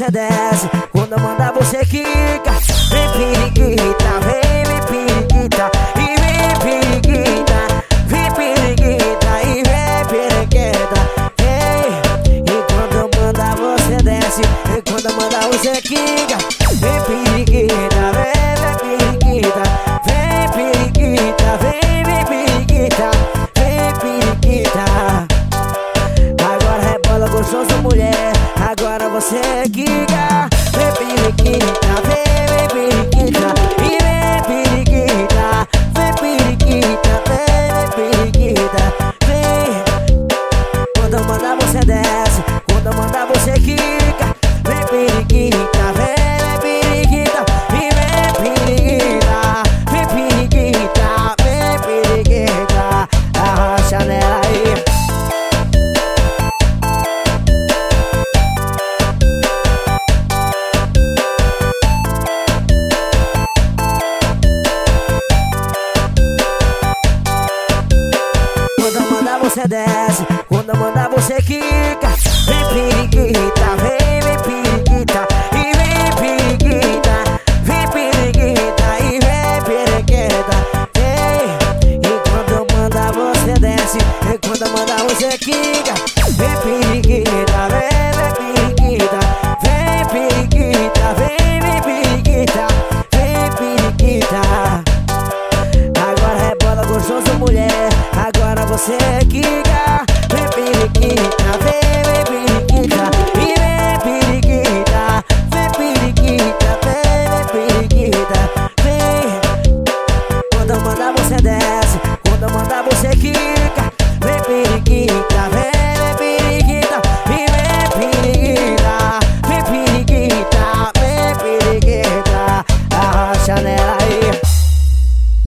você desce, quando eu mandar você quica. Vem periquita, vem periquita, e vem periquita, vem periquita, e vem periquita. Ei, e quando eu mandar você desce, e quando eu mandar você quica. Vem periquita, vem periquita, vem periquita, vem periquita, vem periquita. Agora rebola gostoso, mulher, agora você quica.